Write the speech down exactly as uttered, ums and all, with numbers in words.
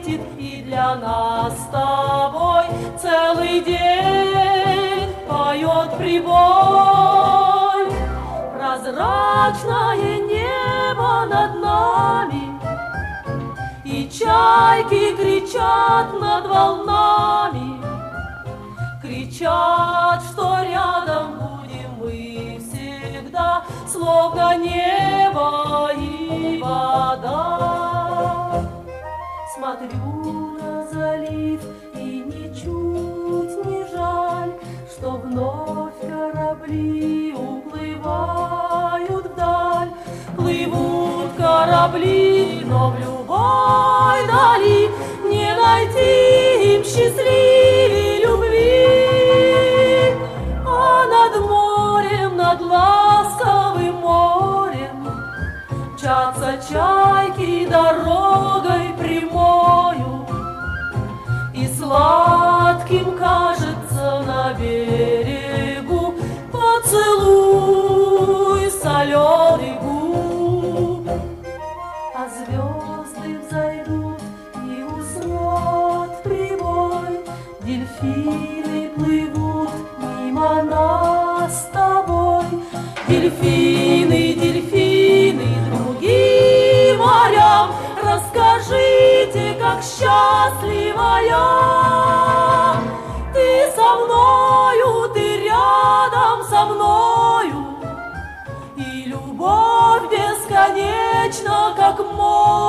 светит, и для нас с тобой целый день поет прибой. Прозрачное небо над нами, и чайки кричат над волнами, кричат, что рядом будем мы всегда, словно небо и вода. Смотрю на залив, и ничуть не жаль, что вновь корабли уплывают вдаль. Плывут корабли, но в любой дали не найти им счастливей любви. А над морем, над ласковым морем мчатся чайки дорогой прямою, и сладким кажется на берегу поцелуй соленый губ. А звезды взойдут и уснет прибой, дельфины плывут мимо нас с тобой. Дельфины, дельфины, другим морям, расскажите, как счастлива я. Ты со мною, ты рядом со мною, и любовь бесконечна, как море.